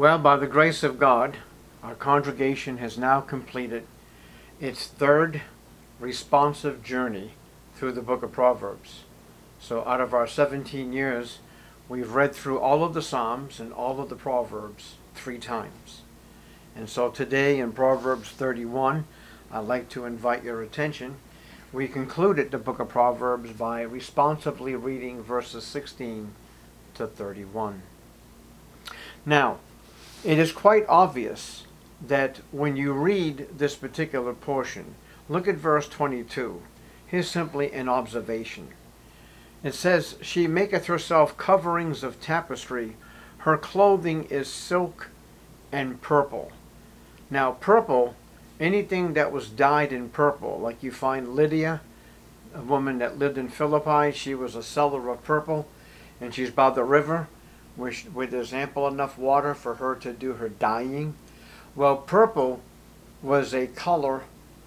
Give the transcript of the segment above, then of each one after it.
Well, by the grace of God, our congregation has now completed its third responsive journey through the book of Proverbs. So out of our 17 years, we've read through all of the Psalms and all of the Proverbs 3 times. And so today in Proverbs 31, I'd like to invite your attention. We concluded the book of Proverbs by responsively reading verses 16 to 31. Now, it is quite obvious that when you read this particular portion, look at verse 22. Here's simply an observation. It says, "She maketh herself coverings of tapestry. Her clothing is silk and purple." Now, purple, anything that was dyed in purple, like you find Lydia, a woman that lived in Philippi, she was a seller of purple, and she's by the river, where there's ample enough water for her to do her dyeing. Well, purple was a color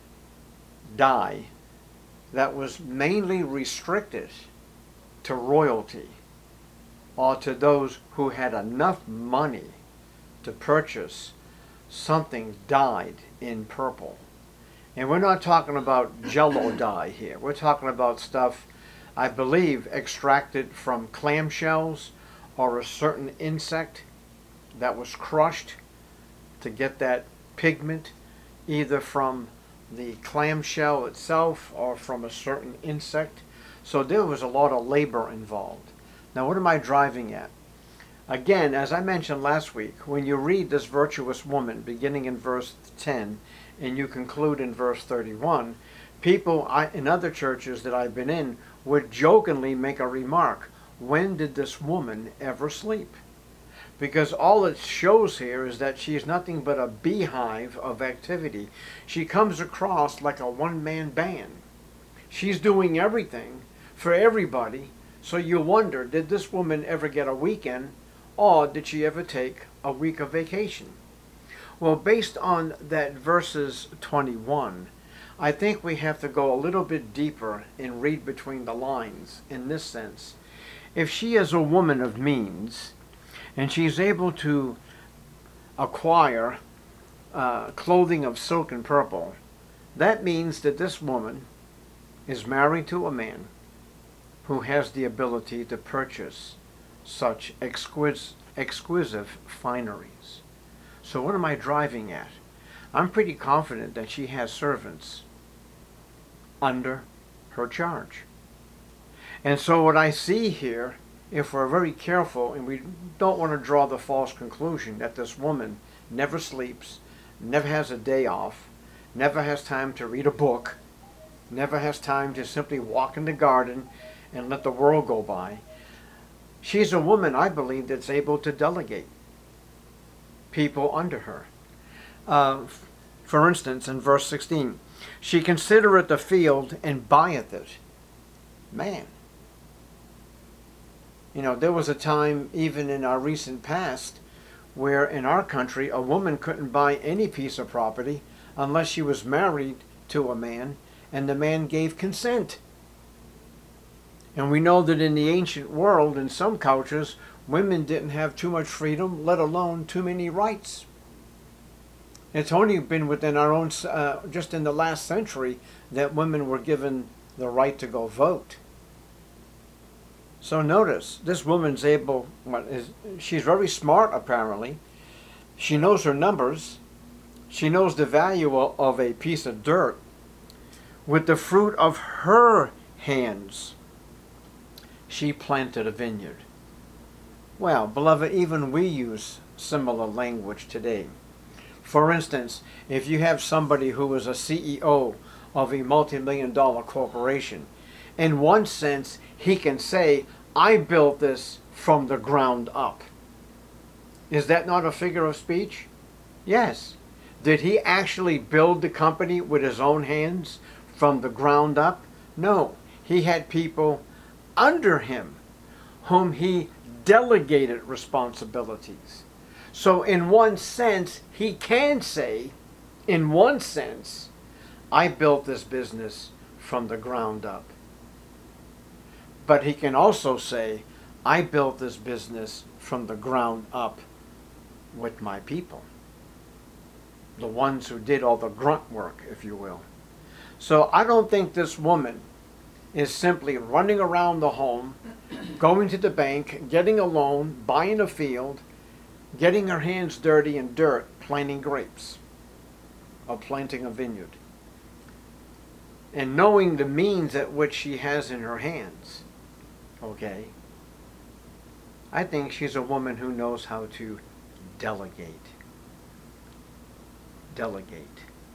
dye that was mainly restricted to royalty or to those who had enough money to purchase something dyed in purple. And we're not talking about Jello dye here. We're talking about stuff, I believe, extracted from clamshells or a certain insect that was crushed to get that pigment, either from the clamshell itself or from a certain insect. So there was a lot of labor involved. Now, what am I driving at? Again, as I mentioned last week, when you read this virtuous woman beginning in verse 10 and you conclude in verse 31, people in other churches that I've been in would jokingly make a remark, when did this woman ever sleep? Because all it shows here is that she's nothing but a beehive of activity. She comes across like a one-man band. She's doing everything for everybody. So you wonder, did this woman ever get a weekend, or did she ever take a week of vacation? Well, based on that verses 21, I think we have to go a little bit deeper and read between the lines in this sense. If she is a woman of means, and she's able to acquire clothing of silk and purple, that means that this woman is married to a man who has the ability to purchase such exquisite fineries. So what am I driving at? I'm pretty confident that she has servants under her charge. And so what I see here, if we're very careful and we don't want to draw the false conclusion that this woman never sleeps, never has a day off, never has time to read a book, never has time to simply walk in the garden and let the world go by. She's a woman, I believe, that's able to delegate people under her. For instance, in verse 16, "She considereth the field and buyeth it." Man. You know, there was a time, even in our recent past, where in our country a woman couldn't buy any piece of property unless she was married to a man and the man gave consent. And we know that in the ancient world, in some cultures, women didn't have too much freedom, let alone too many rights. It's only been within our own, just in the last century, that women were given the right to go vote. So notice, this woman's able, she's very smart apparently. She knows her numbers. She knows the value of a piece of dirt. With the fruit of her hands, she planted a vineyard. Well, beloved, even we use similar language today. For instance, if you have somebody who is a CEO of a multi-million-dollar corporation, in one sense, he can say, "I built this from the ground up." Is that not a figure of speech? Yes. Did he actually build the company with his own hands from the ground up? No. He had people under him whom he delegated responsibilities. So in one sense, he can say, in one sense, "I built this business from the ground up." But he can also say, "I built this business from the ground up with my people. The ones who did all the grunt work, if you will. So I don't think this woman is simply running around the home, going to the bank, getting a loan, buying a field, getting her hands dirty in dirt, planting grapes, or planting a vineyard. And knowing the means at which she has in her hands, okay, I think she's a woman who knows how to delegate. Delegate.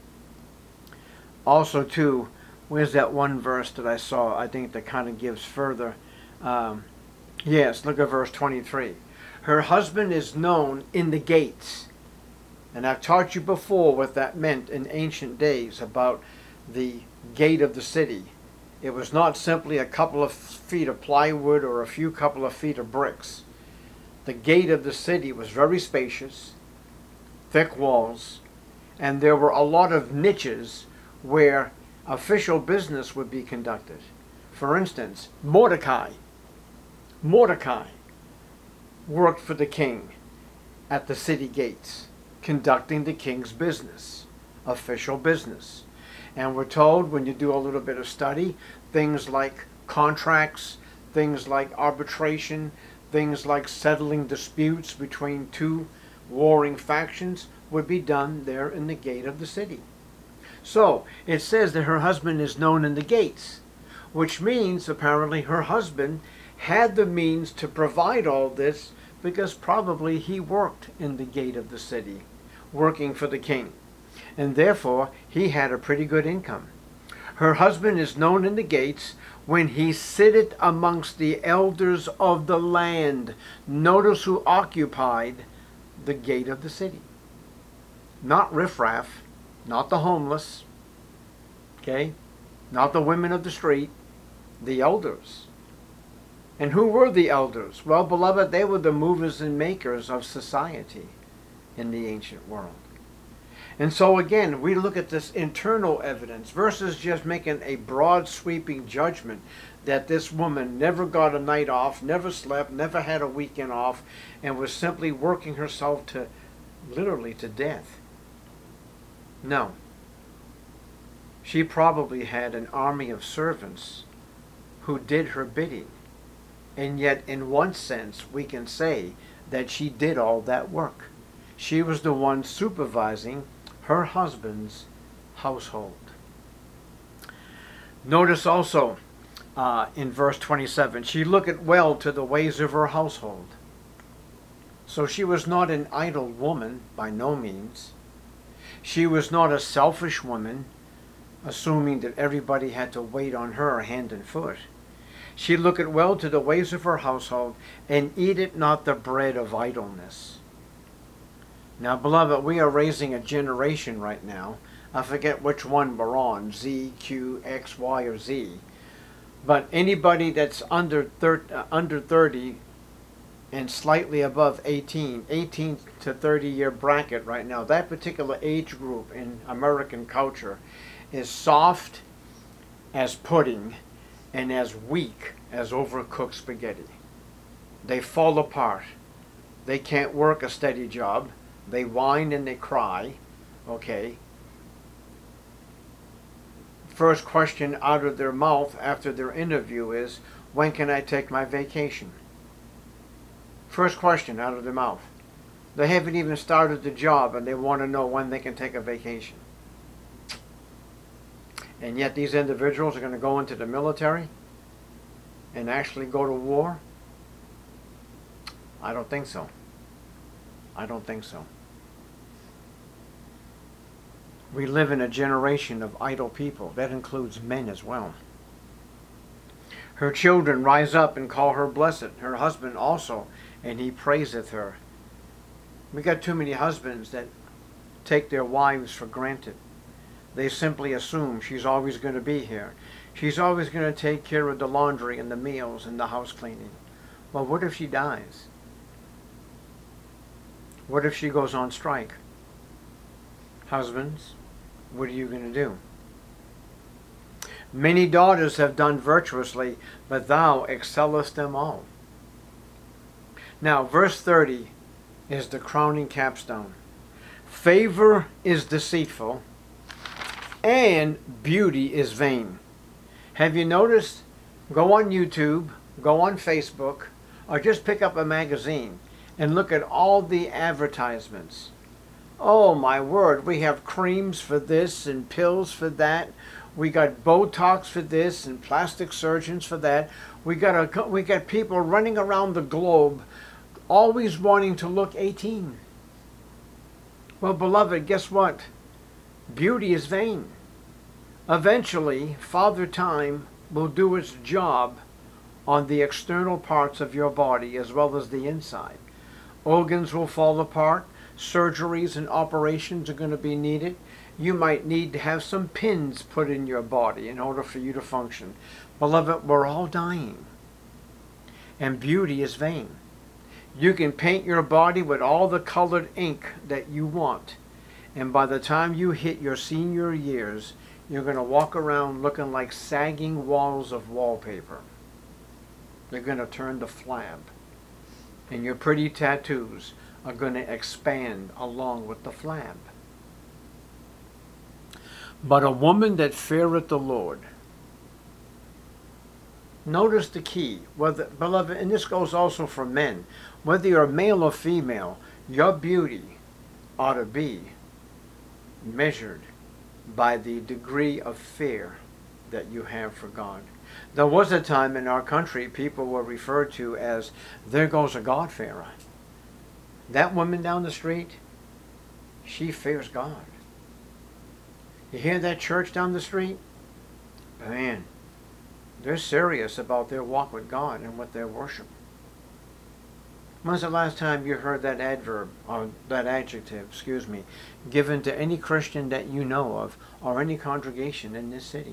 Also, too, where's that one verse that I saw, I think that kind of gives further. Yes, look at verse 23. Her husband is known in the gates. And I've taught you before what that meant in ancient days about the gate of the city. It was not simply a couple of feet of plywood or a couple of feet of bricks. The gate of the city was very spacious, thick walls, and there were a lot of niches where official business would be conducted. For instance, Mordecai worked for the king at the city gates, conducting the king's business, official business. And we're told, when you do a little bit of study, things like contracts, things like arbitration, things like settling disputes between two warring factions would be done there in the gate of the city. So it says that her husband is known in the gates, which means apparently her husband had the means to provide all this because probably he worked in the gate of the city, working for the king. And therefore he had a pretty good income. Her husband is known in the gates when he sitteth amongst the elders of the land. Notice who occupied the gate of the city. Not riffraff, not the homeless, okay, not the women of the street, the elders. And who were the elders? Well, beloved, they were the movers and makers of society in the ancient world. And so again, we look at this internal evidence versus just making a broad sweeping judgment that this woman never got a night off, never slept, never had a weekend off, and was simply working herself to literally to death. No. She probably had an army of servants who did her bidding. And yet, in one sense, we can say that she did all that work. She was the one supervising her husband's household. Notice also in verse 27, she looketh well to the ways of her household. So she was not an idle woman, by no means. She was not a selfish woman, assuming that everybody had to wait on her hand and foot. She looketh well to the ways of her household, and eateth not the bread of idleness. Now, beloved, we are raising a generation right now. I forget which one we're on, Z, Q, X, Y, or Z. But anybody that's under 30 and slightly above 18 to 30 year bracket right now, that particular age group in American culture is soft as pudding and as weak as overcooked spaghetti. They fall apart. They can't work a steady job. They whine and they cry. Okay. First question out of their mouth after their interview is, when can I take my vacation? First question out of their mouth. They haven't even started the job and they want to know when they can take a vacation. And yet these individuals are going to go into the military and actually go to war? I don't think so. I don't think so. We live in a generation of idle people. That includes men as well. Her children rise up and call her blessed. Her husband also, and he praiseth her. We got too many husbands that take their wives for granted. They simply assume she's always going to be here. She's always going to take care of the laundry and the meals and the house cleaning. Well, what if she dies? What if she goes on strike? Husbands, what are you going to do? Many daughters have done virtuously, but thou excellest them all. Now, verse 30 is the crowning capstone. Favor is deceitful, and beauty is vain. Have you noticed? Go on YouTube, go on Facebook, or just pick up a magazine and look at all the advertisements. Oh my word, we have creams for this and pills for that. We got Botox for this and plastic surgeons for that. We got people running around the globe always wanting to look 18. Well, beloved, guess what? Beauty is vain. Eventually, Father Time will do its job on the external parts of your body as well as the inside. Organs will fall apart. Surgeries and operations are going to be needed. You might need to have some pins put in your body in order for you to function. Beloved, we're all dying. And beauty is vain. You can paint your body with all the colored ink that you want. And by the time you hit your senior years, you're going to walk around looking like sagging walls of wallpaper. They're going to turn to flab. And your pretty tattoos are going to expand along with the flab. But a woman that feareth the Lord. Notice the key, whether, beloved, and this goes also for men. Whether you're male or female, your beauty ought to be measured by the degree of fear that you have for God. There was a time in our country people were referred to as, there goes a God-fearer. That woman down the street, she fears God. You hear that church down the street? Man, they're serious about their walk with God and what they worship. When's the last time you heard that adverb, or that adjective, given to any Christian that you know of, or any congregation in this city?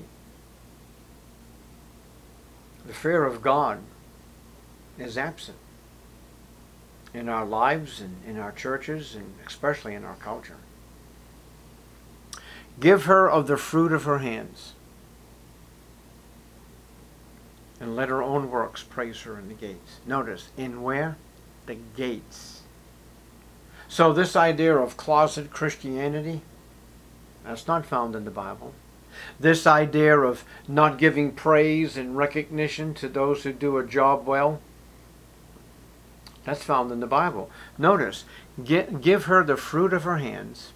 The fear of God is absent in our lives and in our churches and especially in our culture. Give her of the fruit of her hands, and let her own works praise her in the gates. Notice, in where? The gates. So this idea of closet Christianity, that's not found in the Bible. This idea of not giving praise and recognition to those who do a job well, that's found in the Bible. Notice, give her the fruit of her hands,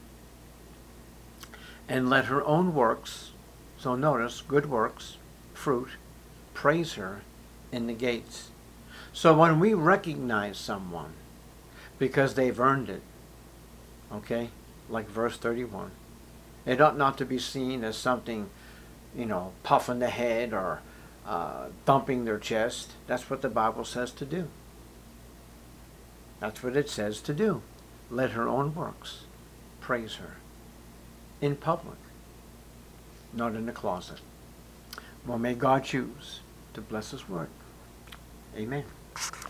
and let her own works, so notice, good works, fruit, praise her in the gates. So when we recognize someone because they've earned it, okay, like verse 31, it ought not to be seen as something, puffing the head or thumping their chest. That's what the Bible says to do. That's what it says to do. Let her own works praise her in public, not in the closet. Well, may God choose to bless His word. Amen.